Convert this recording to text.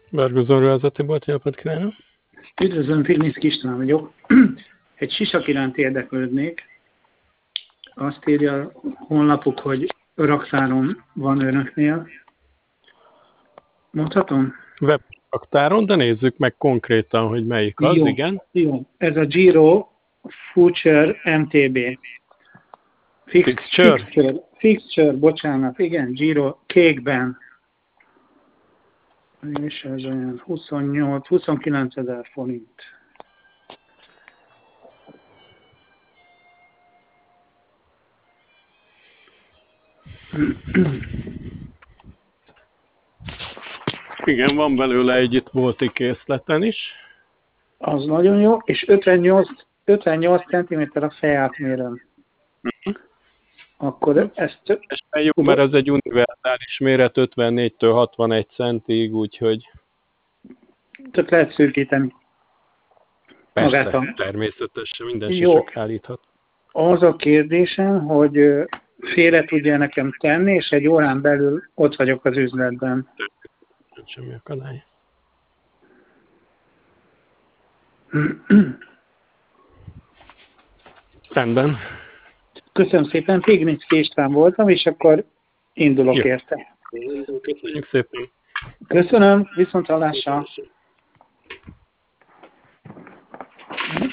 Bárgozón Ruházati Bolt, jó napot kívánok! Üdvözlöm, Fignicki István vagyok. Egy sisak iránt érdeklődnék. Azt írja a honlapuk, hogy raktáron van önöknél. Mondhatom? Webraktáron, de nézzük meg konkrétan, hogy melyik az, Jó, igen. jó. Ez a Giro Future MTB. Fixture, bocsánat. Igen, Giro kékben. És ez olyan 29 000 forint. Igen, van belőle egy itt bolti készleten is. Az nagyon jó, és 58 cm a fejátmérőm. Akkor ezt... Jó, mert ez egy univerzális méret 54-től 61 centig, úgyhogy... Tehát lehet szürkíteni. Persze, természetesen minden jó. sisak állíthat. Az a kérdésem, hogy félre tudja nekem tenni, és egy órán belül ott vagyok az üzletben. Semmi akadály. Rendben. Köszönöm szépen, Fignicki István voltam, és akkor indulok érte. Köszönjük szépen. Köszönöm, viszonthallásra.